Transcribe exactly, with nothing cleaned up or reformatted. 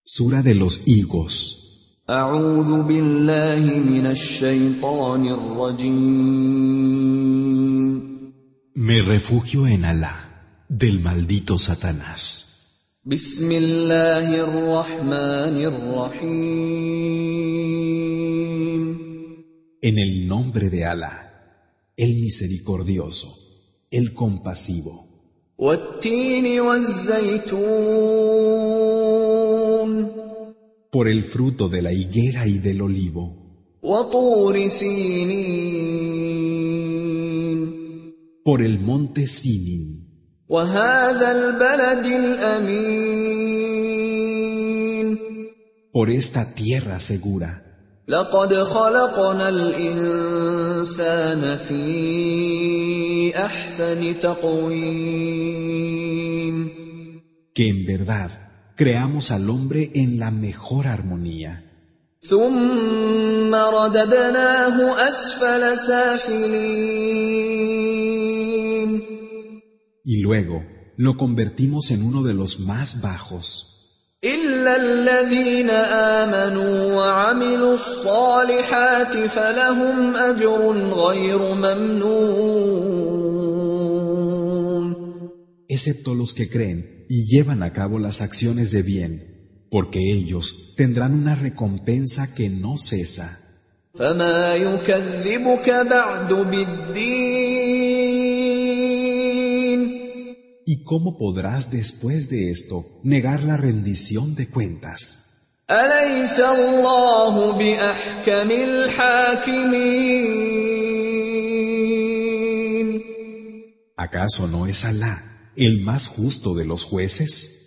Sura de los higos. أعوذ بالله من الشيطان الرجيم. Me refugio en Alá, del maldito Satanás. بسم الله الرحمن الرحيم. En el nombre de Alá, el misericordioso, el compasivo. والتين والزيتون. Por el fruto de la higuera y del olivo. وطور سينين. Por el monte Sinin. وهذا البلد الأمين. Por esta tierra segura. لقد خلقنا الإنسان في أحسن تقويم. Que en verdad creamos al hombre en la mejor armonía. ثم رددناه أسفل سافلين. Y luego lo convertimos en uno de los más bajos. إلا الذين آمنوا وعملوا الصالحات فلهم أجر غير ممنون. Excepto los que creen y llevan a cabo las acciones de bien, porque ellos tendrán una recompensa que no cesa. فما يكذبك بعد بالدين. ¿Y cómo podrás después de esto negar la rendición de cuentas? أليس الله بأحكم الحاكمين. ¿Acaso no es Alá el más justo de los jueces?